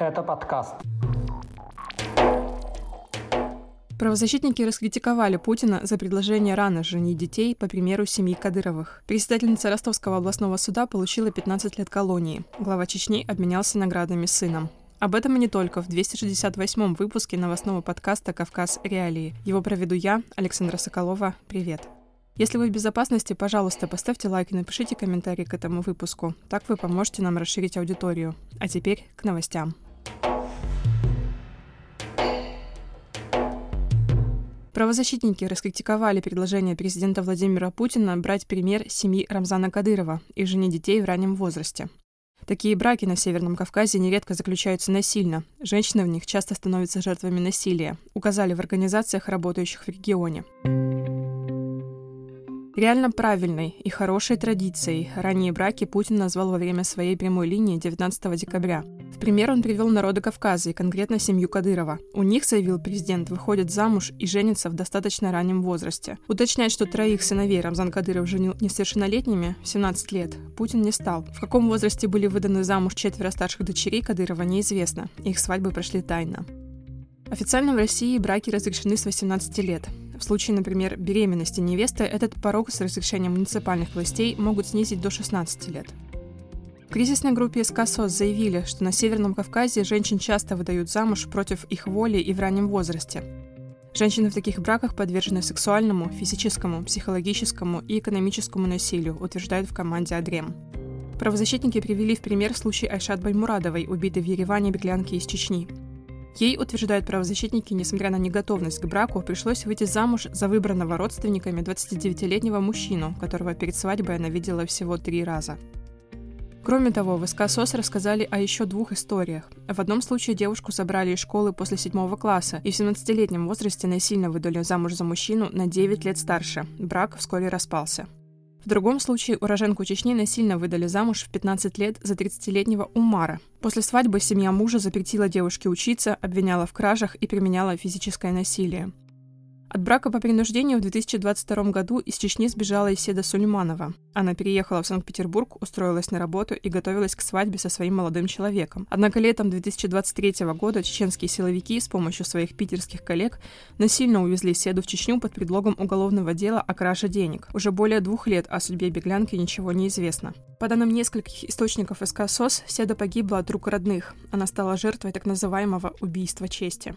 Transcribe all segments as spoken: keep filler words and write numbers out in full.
Это подкаст. Правозащитники раскритиковали Путина за предложение рано женить детей по примеру семьи Кадыровых. Председательница Ростовского областного суда получила пятнадцать лет колонии. Глава Чечни обменялся наградами с сыном. Об этом и не только в двести шестьдесят восьмом выпуске новостного подкаста «Кавказ. Реалии». Его проведу я, Александра Соколова. Привет. Если вы в безопасности, пожалуйста, поставьте лайк и напишите комментарий к этому выпуску. Так вы поможете нам расширить аудиторию. А теперь к новостям. Правозащитники раскритиковали предложение президента Владимира Путина брать пример семьи Рамзана Кадырова и женить детей в раннем возрасте. Такие браки на Северном Кавказе нередко заключаются насильно. Женщины в них часто становятся жертвами насилия, указали в организациях, работающих в регионе. Реально правильной и хорошей традицией ранние браки Путин назвал во время своей прямой линии девятнадцатого декабря. В пример он привел народы Кавказа и конкретно семью Кадырова. У них, заявил президент, выходят замуж и женятся в достаточно раннем возрасте. Уточнять, что троих сыновей Рамзан Кадыров женил несовершеннолетними в семнадцать лет, Путин не стал. В каком возрасте были выданы замуж четверо старших дочерей Кадырова, неизвестно. Их свадьбы прошли тайно. Официально в России браки разрешены с восемнадцати лет. В случае, например, беременности невесты, этот порог с разрешением муниципальных властей могут снизить до шестнадцати лет. В кризисной группе СК СОС заявили, что на Северном Кавказе женщин часто выдают замуж против их воли и в раннем возрасте. Женщины в таких браках подвержены сексуальному, физическому, психологическому и экономическому насилию, утверждают в команде «Адрем». Правозащитники привели в пример случай Айшат Баймурадовой, убитой в Ереване беглянки из Чечни. Ей, утверждают правозащитники, несмотря на неготовность к браку, пришлось выйти замуж за выбранного родственниками двадцатидевятилетнего мужчину, которого перед свадьбой она видела всего три раза. Кроме того, в СК СОС рассказали о еще двух историях. В одном случае девушку забрали из школы после седьмого класса и в семнадцатилетнем возрасте насильно выдали замуж за мужчину на девять лет старше. Брак вскоре распался. В другом случае уроженку Чечни насильно выдали замуж в пятнадцать лет за тридцатилетнего Умара. После свадьбы семья мужа запретила девушке учиться, обвиняла в кражах и применяла физическое насилие. От брака по принуждению в две тысячи двадцать втором году из Чечни сбежала Иседа Сулейманова. Она переехала в Санкт-Петербург, устроилась на работу и готовилась к свадьбе со своим молодым человеком. Однако летом две тысячи двадцать третьего года чеченские силовики с помощью своих питерских коллег насильно увезли Седу в Чечню под предлогом уголовного дела о краже денег. Уже более двух лет о судьбе беглянки ничего не известно. По данным нескольких источников СК СОС, Седа погибла от рук родных. Она стала жертвой так называемого убийства чести.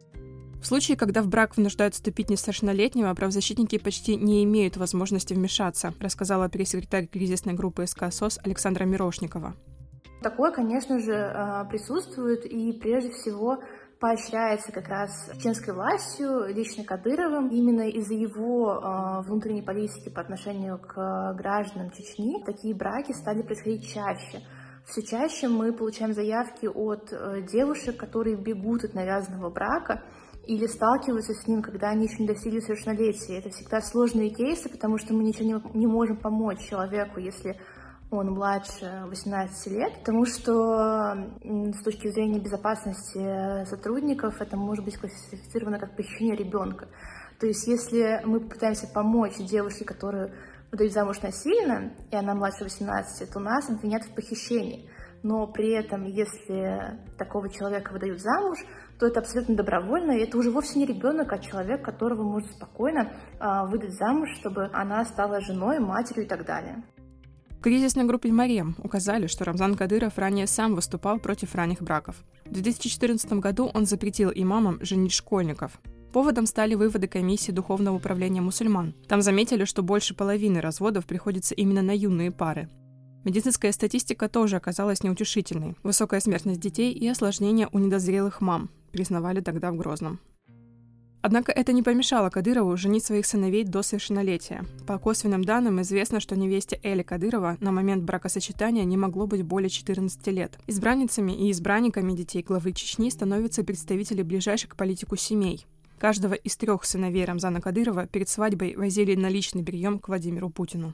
В случае, когда в брак вынуждают вступить несовершеннолетнего, правозащитники почти не имеют возможности вмешаться, рассказала пресс-секретарь кризисной группы СК СОС Александра Мирошникова. Такое, конечно же, присутствует и прежде всего поощряется как раз чеченской властью, лично Кадыровым. Именно из-за его внутренней политики по отношению к гражданам Чечни такие браки стали происходить чаще. Все чаще мы получаем заявки от девушек, которые бегут от навязанного брака или сталкиваются с ним, когда они еще не достигли совершеннолетия. Это всегда сложные кейсы, потому что мы ничего не, не можем помочь человеку, если он младше восемнадцати лет, потому что с точки зрения безопасности сотрудников это может быть классифицировано как похищение ребенка. То есть если мы пытаемся помочь девушке, которую выдают замуж насильно, и она младше восемнадцати, то нас обвинят в похищении. Но при этом, если такого человека выдают замуж, то это абсолютно добровольно, и это уже вовсе не ребенок, а человек, которого можно спокойно э, выдать замуж, чтобы она стала женой, матерью и так далее. В кризисной группе «Марем» указали, что Рамзан Кадыров ранее сам выступал против ранних браков. В две тысячи четырнадцатом году он запретил имамам женить школьников. Поводом стали выводы комиссии Духовного управления мусульман. Там заметили, что больше половины разводов приходится именно на юные пары. Медицинская статистика тоже оказалась неутешительной. Высокая смертность детей и осложнения у недозрелых мам, признавали тогда в Грозном. Однако это не помешало Кадырову женить своих сыновей до совершеннолетия. По косвенным данным известно, что невесте Эли Кадырова на момент бракосочетания не могло быть более четырнадцати лет. Избранницами и избранниками детей главы Чечни становятся представители ближайших к политику семей. Каждого из трех сыновей Рамзана Кадырова перед свадьбой возили на личный прием к Владимиру Путину.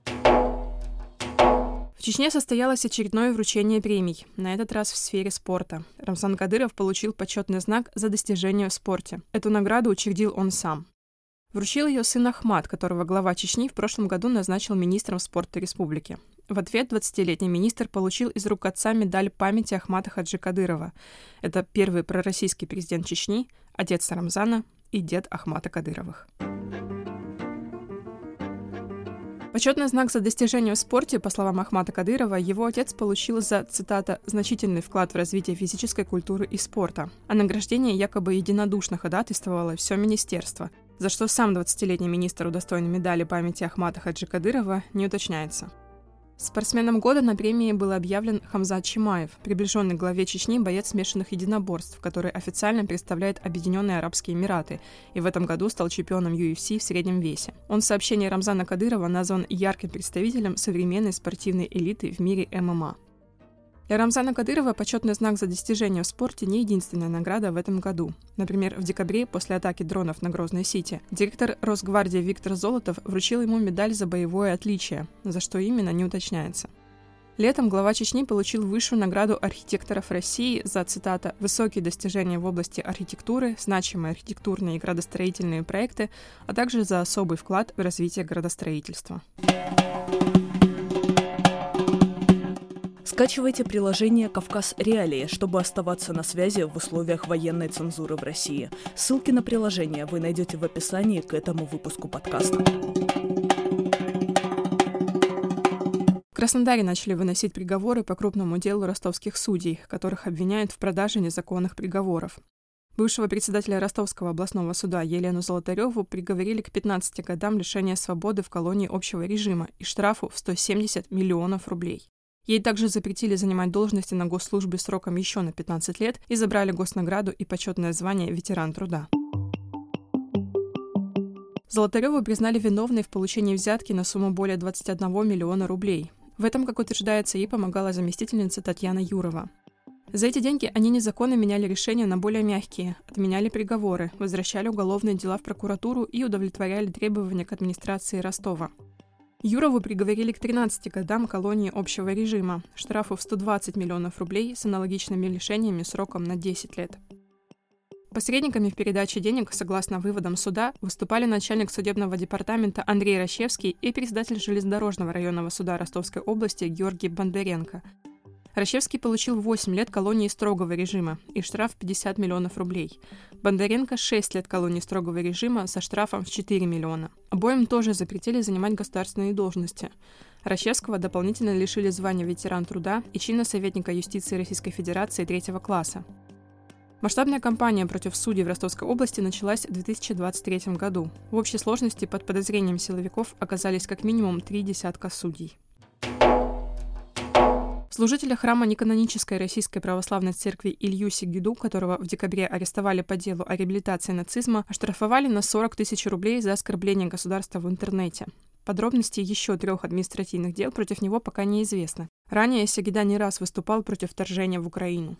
В Чечне состоялось очередное вручение премий, на этот раз в сфере спорта. Рамзан Кадыров получил почетный знак за достижения в спорте. Эту награду учредил он сам. Вручил ее сын Ахмат, которого глава Чечни в прошлом году назначил министром спорта республики. В ответ двадцатилетний министр получил из рук отца медаль памяти Ахмата Хаджи Кадырова. Это первый пророссийский президент Чечни, отец Рамзана и дед Ахмата Кадыровых. Почетный знак за достижения в спорте, по словам Ахмата Кадырова, его отец получил за, цитата, «значительный вклад в развитие физической культуры и спорта». А награждение якобы единодушно ходатайствовало все министерство, за что сам двадцатилетний министр удостоен медали памяти Ахмата Хаджи Кадырова, не уточняется. Спортсменом года на премии был объявлен Хамзат Чимаев, приближенный к главе Чечни боец смешанных единоборств, который официально представляет Объединенные Арабские Эмираты и в этом году стал чемпионом ю эф си в среднем весе. Он в сообщении Рамзана Кадырова назван ярким представителем современной спортивной элиты в мире эм эм а. Для Рамзана Кадырова почетный знак за достижения в спорте не единственная награда в этом году. Например, в декабре, после атаки дронов на Грозный-Сити, директор Росгвардии Виктор Золотов вручил ему медаль за боевое отличие, за что именно не уточняется. Летом глава Чечни получил высшую награду архитекторов России за, цитата, «высокие достижения в области архитектуры, значимые архитектурные и градостроительные проекты, а также за особый вклад в развитие градостроительства». Скачивайте приложение «Кавказ Реалии», чтобы оставаться на связи в условиях военной цензуры в России. Ссылки на приложение вы найдете в описании к этому выпуску подкаста. В Краснодаре начали выносить приговоры по крупному делу ростовских судей, которых обвиняют в продаже незаконных приговоров. Бывшего председателя Ростовского областного суда Елену Золотареву приговорили к пятнадцати годам лишения свободы в колонии общего режима и штрафу в сто семьдесят миллионов рублей. Ей также запретили занимать должности на госслужбе сроком еще на пятнадцать лет и забрали госнаграду и почетное звание «Ветеран труда». Золотареву признали виновной в получении взятки на сумму более двадцати одного миллиона рублей. В этом, как утверждается, ей помогала заместительница Татьяна Юрова. За эти деньги они незаконно меняли решения на более мягкие, отменяли приговоры, возвращали уголовные дела в прокуратуру и удовлетворяли требования к администрации Ростова. Юрову приговорили к тринадцати годам колонии общего режима, штрафу в сто двадцать миллионов рублей с аналогичными лишениями сроком на десять лет. Посредниками в передаче денег, согласно выводам суда, выступали начальник судебного департамента Андрей Рощевский и председатель железнодорожного районного суда Ростовской области Георгий Бондаренко. Рощевский получил восемь лет колонии строгого режима и штраф пятьдесят миллионов рублей. Бондаренко – шесть лет колонии строгого режима со штрафом в четыре миллиона. Обоим тоже запретили занимать государственные должности. Рощевского дополнительно лишили звания ветеран труда и чина советника юстиции Российской Федерации третьего класса. Масштабная кампания против судей в Ростовской области началась в две тысячи двадцать третьем году. В общей сложности под подозрением силовиков оказались как минимум три десятка судей. Служителя храма неканонической Российской Православной Церкви Илью Сегиду, которого в декабре арестовали по делу о реабилитации нацизма, оштрафовали на сорок тысяч рублей за оскорбление государства в интернете. Подробности еще трех административных дел против него пока неизвестны. Ранее Сегида не раз выступал против вторжения в Украину.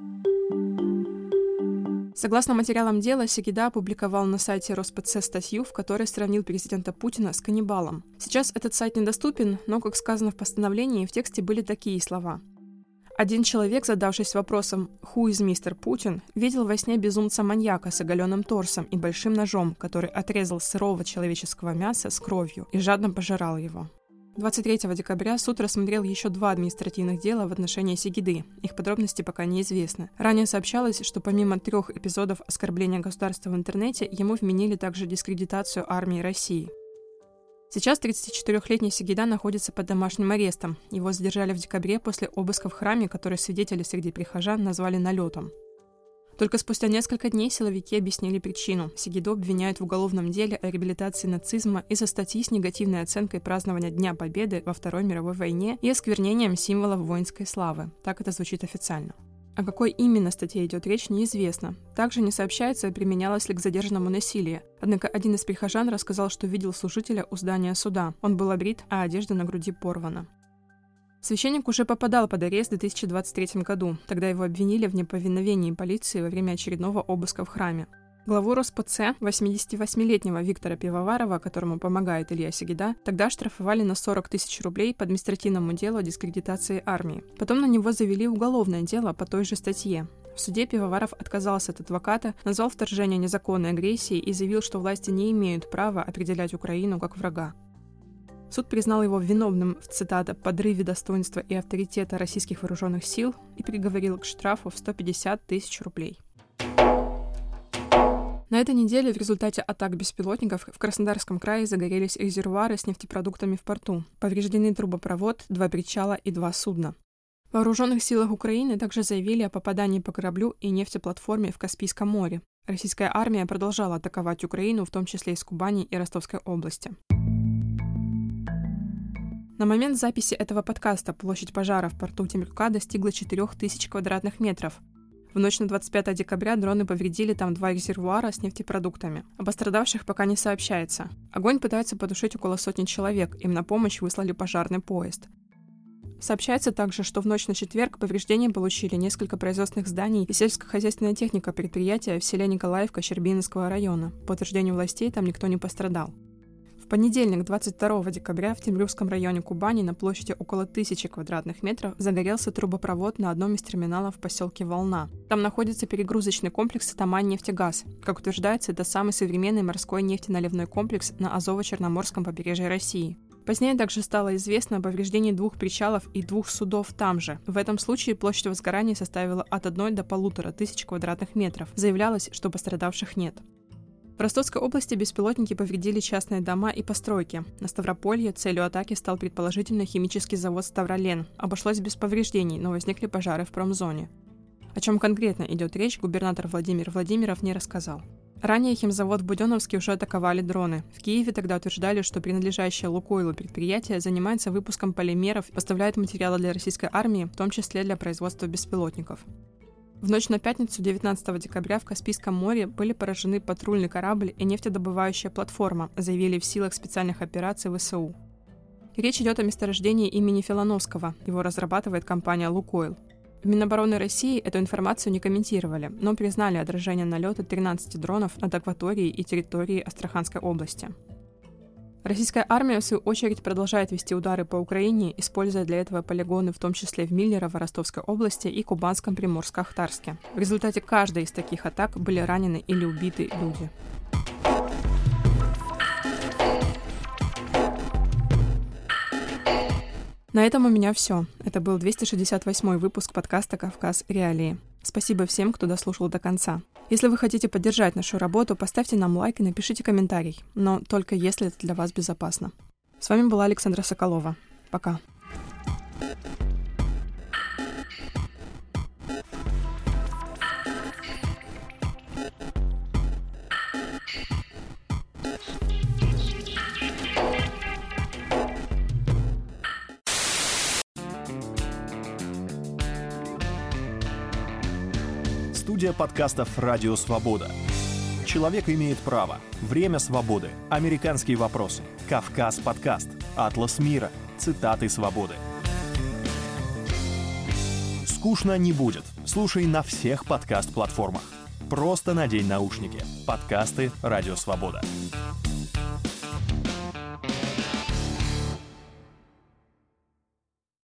Согласно материалам дела, Сегида опубликовал на сайте РосПЦ статью, в которой сравнил президента Путина с каннибалом. Сейчас этот сайт недоступен, но, как сказано в постановлении, в тексте были такие слова. Один человек, задавшись вопросом «Who is мистер Путин?», видел во сне безумца-маньяка с оголенным торсом и большим ножом, который отрезал сырого человеческого мяса с кровью и жадно пожирал его. двадцать третьего декабря суд рассмотрел еще два административных дела в отношении Сегиды. Их подробности пока неизвестны. Ранее сообщалось, что помимо трех эпизодов оскорбления государства в интернете, ему вменили также дискредитацию армии России. Сейчас тридцатичетырёхлетний Сегида находится под домашним арестом. Его задержали в декабре после обыска в храме, который свидетели среди прихожан назвали налетом. Только спустя несколько дней силовики объяснили причину. Сегиду обвиняют в уголовном деле о реабилитации нацизма из-за статьи с негативной оценкой празднования Дня Победы во Второй мировой войне и осквернением символов воинской славы. Так это звучит официально. О какой именно статье идет речь, неизвестно. Также не сообщается, применялось ли к задержанному насилие. Однако один из прихожан рассказал, что видел служителя у здания суда. Он был обрит, а одежда на груди порвана. Священник уже попадал под арест в две тысячи двадцать третьем году. Тогда его обвинили в неповиновении полиции во время очередного обыска в храме. Главу РосПЦ, восьмидесятивосьмилетнего Виктора Пивоварова, которому помогает Илья Сегида, тогда штрафовали на сорок тысяч рублей по административному делу о дискредитации армии. Потом на него завели уголовное дело по той же статье. В суде Пивоваров отказался от адвоката, назвал вторжение незаконной агрессией и заявил, что власти не имеют права определять Украину как врага. Суд признал его виновным в, цитата, «подрыве достоинства и авторитета российских вооруженных сил» и приговорил к штрафу в сто пятьдесят тысяч рублей. На этой неделе в результате атак беспилотников в Краснодарском крае загорелись резервуары с нефтепродуктами в порту. Повреждены трубопровод, два причала и два судна. В Вооруженных силах Украины также заявили о попадании по кораблю и нефтеплатформе в Каспийском море. Российская армия продолжала атаковать Украину, в том числе из Кубани и Ростовской области. На момент записи этого подкаста площадь пожара в порту Темрюка достигла четырех тысяч квадратных метров. В ночь на двадцать пятое декабря дроны повредили там два резервуара с нефтепродуктами. Об пострадавших пока не сообщается. Огонь пытаются потушить около сотни человек, им на помощь выслали пожарный поезд. Сообщается также, что в ночь на четверг повреждения получили несколько производственных зданий и сельскохозяйственная техника предприятия в селе Николаевка Щербининского района. По утверждению властей, там никто не пострадал. В понедельник, двадцать второго декабря, в Темрюкском районе Кубани на площади около тысячи квадратных метров загорелся трубопровод на одном из терминалов в поселке Волна. Там находится перегрузочный комплекс «Тамань-нефтегаз». Как утверждается, это самый современный морской нефтеналивной комплекс на Азово-Черноморском побережье России. Позднее также стало известно о повреждении двух причалов и двух судов там же. В этом случае площадь возгорания составила от одной до полутора тысяч квадратных метров. Заявлялось, что пострадавших нет. В Ростовской области беспилотники повредили частные дома и постройки. На Ставрополье целью атаки стал предположительно химический завод «Ставролен». Обошлось без повреждений, но возникли пожары в промзоне. О чем конкретно идет речь, губернатор Владимир Владимиров не рассказал. Ранее химзавод в Буденновске уже атаковали дроны. В Киеве тогда утверждали, что принадлежащее «Лукойлу» предприятие занимается выпуском полимеров и поставляет материалы для российской армии, в том числе для производства беспилотников. В ночь на пятницу, девятнадцатого декабря, в Каспийском море были поражены патрульный корабль и нефтедобывающая платформа, заявили в силах специальных операций ВСУ. Речь идет о месторождении имени Филановского. Его разрабатывает компания «Лукойл». В Минобороны России эту информацию не комментировали, но признали отражение налета тринадцати дронов над акваторией и территорией Астраханской области. Российская армия, в свою очередь, продолжает вести удары по Украине, используя для этого полигоны в том числе в Миллерово, Ростовской области и Кубанском Приморско-Ахтарске. В результате каждой из таких атак были ранены или убиты люди. На этом у меня все. Это был двести шестьдесят восьмой выпуск подкаста «Кавказ. Реалии». Спасибо всем, кто дослушал до конца. Если вы хотите поддержать нашу работу, поставьте нам лайк и напишите комментарий, но только если это для вас безопасно. С вами была Александра Соколова. Пока. Студия подкастов «Радио Свобода». Человек имеет право. Время свободы. Американские вопросы. Кавказ подкаст. Атлас мира. Цитаты свободы. Скучно не будет. Слушай на всех подкаст-платформах. Просто надень наушники. Подкасты «Радио Свобода».